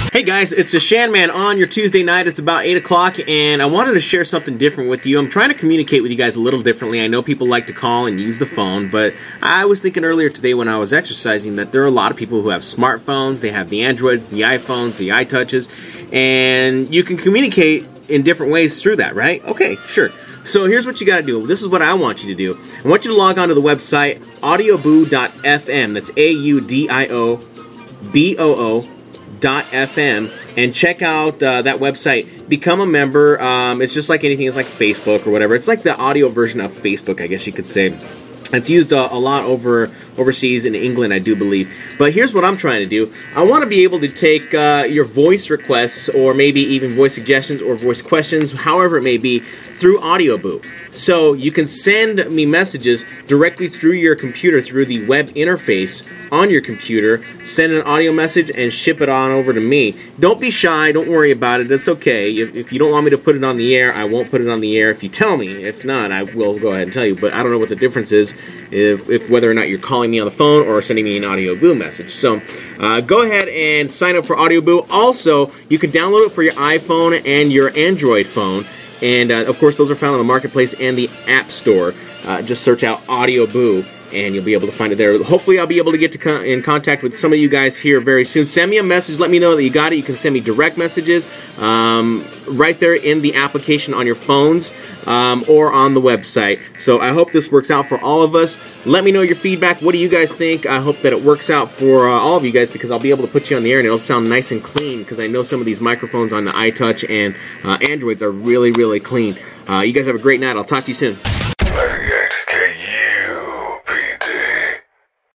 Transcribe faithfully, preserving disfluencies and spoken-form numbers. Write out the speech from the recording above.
Hey guys, it's the Shan Man on your Tuesday night. It's about eight o'clock, and I wanted to share something different with you. I'm trying to communicate with you guys a little differently. I know people like to call and use the phone, but I was thinking earlier today when I was exercising that there are a lot of people who have smartphones. They have the Androids, the iPhones, the iTouches, and you can communicate in different ways through that, right? Okay, sure. So here's what you got to do. This is what I want you to do. I want you to log on to the website audioboo dot f m. That's A U D I O B O O dot F M, and check out uh, that website. Become a member. Um, it's just like anything. It's like Facebook or whatever. It's like the audio version of Facebook, I guess you could say. It's used uh, a lot over overseas in England, I do believe. But here's what I'm trying to do. I want to be able to take uh, your voice requests, or maybe even voice suggestions or voice questions, however it may be, through Audioboo. So you can send me messages directly through your computer, through the web interface on your computer. Send an audio message and ship it on over to me. Don't be shy. Don't worry about it. It's okay. If, if you don't want me to put it on the air, I won't put it on the air if you tell me. If not, I will go ahead and tell you. But I don't know what the difference is if, if whether or not you're calling me on the phone or sending me an Audioboo message. So uh, go ahead and sign up for Audioboo. Also, you can download it for your iPhone and your Android phone. And, uh, of course, those are found on the Marketplace and the App Store. Uh, just search out Audioboo, and you'll be able to find it there. Hopefully, I'll be able to get to con- in contact with some of you guys here very soon. Send me a message. Let me know that you got it. You can send me direct messages um, right there in the application on your phones um, or on the website. So I hope this works out for all of us. Let me know your feedback. What do you guys think? I hope that it works out for uh, all of you guys, because I'll be able to put you on the air and it'll sound nice and clean, because I know some of these microphones on the iTouch and uh, Androids are really, really clean. Uh, you guys have a great night. I'll talk to you soon.